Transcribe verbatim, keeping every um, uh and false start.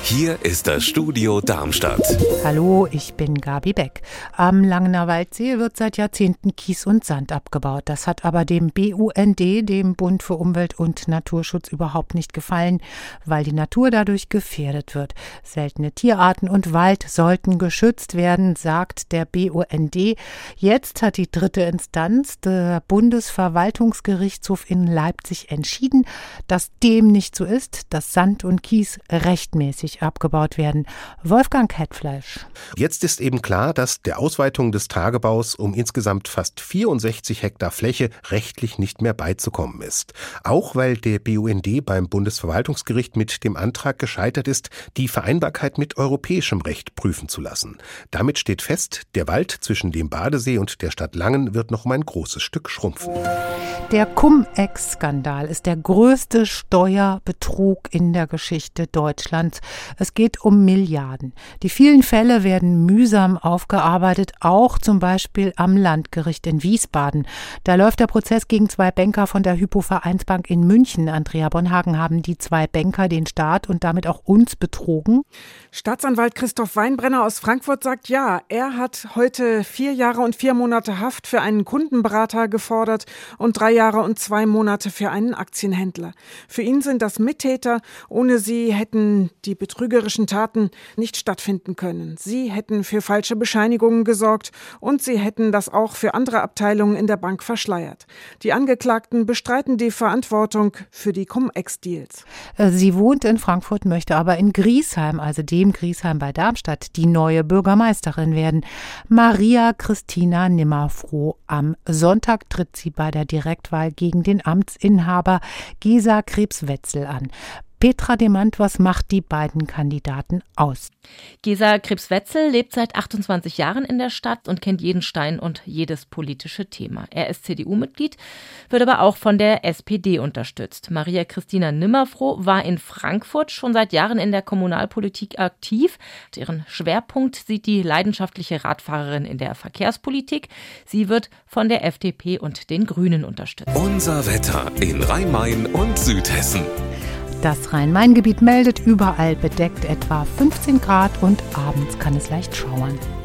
Hier ist das Studio Darmstadt. Hallo, ich bin Gabi Beck. Am Langener Waldsee wird seit Jahrzehnten Kies und Sand abgebaut. Das hat aber dem B U N D, dem Bund für Umwelt und Naturschutz, überhaupt nicht gefallen, weil die Natur dadurch gefährdet wird. Seltene Tierarten und Wald sollten geschützt werden, sagt der B U N D. Jetzt hat die dritte Instanz, der Bundesverwaltungsgerichtshof in Leipzig, entschieden, dass dem nicht so ist, dass Sand und Kies rechtmäßig abgebaut werden. Wolfgang Hetfleisch. Jetzt ist eben klar, dass der Ausweitung des Tagebaus um insgesamt fast vierundsechzig Hektar Fläche rechtlich nicht mehr beizukommen ist. Auch weil der B U N D beim Bundesverwaltungsgericht mit dem Antrag gescheitert ist, die Vereinbarkeit mit europäischem Recht prüfen zu lassen. Damit steht fest, der Wald zwischen dem Badesee und der Stadt Langen wird noch um ein großes Stück schrumpfen. Der Cum-Ex-Skandal ist der größte Steuerbetrug in der Geschichte Deutschlands. Es geht um Milliarden. Die vielen Fälle werden mühsam aufgearbeitet, auch zum Beispiel am Landgericht in Wiesbaden. Da läuft der Prozess gegen zwei Banker von der Hypo-Vereinsbank in München. Andrea Bonhagen, haben die zwei Banker den Staat und damit auch uns betrogen? Staatsanwalt Christoph Weinbrenner aus Frankfurt sagt ja. Er hat heute vier Jahre und vier Monate Haft für einen Kundenberater gefordert und drei Jahre und zwei Monate für einen Aktienhändler. Für ihn sind das Mittäter. Ohne sie hätten die betrügerischen Taten nicht stattfinden können. Sie hätten für falsche Bescheinigungen gesorgt und sie hätten das auch für andere Abteilungen in der Bank verschleiert. Die Angeklagten bestreiten die Verantwortung für die Cum-Ex-Deals. Sie wohnt in Frankfurt, möchte aber in Griesheim, also dem Griesheim bei Darmstadt, die neue Bürgermeisterin werden. Maria Christina Nimmerfroh. Am Sonntag tritt sie bei der Direktwahl gegen den Amtsinhaber Gesa Krebs-Wetzel an. Petra Demand, was macht die beiden Kandidaten aus? Gesa Krebs-Wetzel lebt seit achtundzwanzig Jahren in der Stadt und kennt jeden Stein und jedes politische Thema. Er ist C D U-Mitglied, wird aber auch von der S P D unterstützt. Maria Christina Nimmerfroh war in Frankfurt schon seit Jahren in der Kommunalpolitik aktiv. Ihren Schwerpunkt sieht die leidenschaftliche Radfahrerin in der Verkehrspolitik. Sie wird von der F D P und den Grünen unterstützt. Unser Wetter in Rhein-Main und Südhessen. Das Rhein-Main-Gebiet meldet überall bedeckt etwa fünfzehn Grad und abends kann es leicht schauern.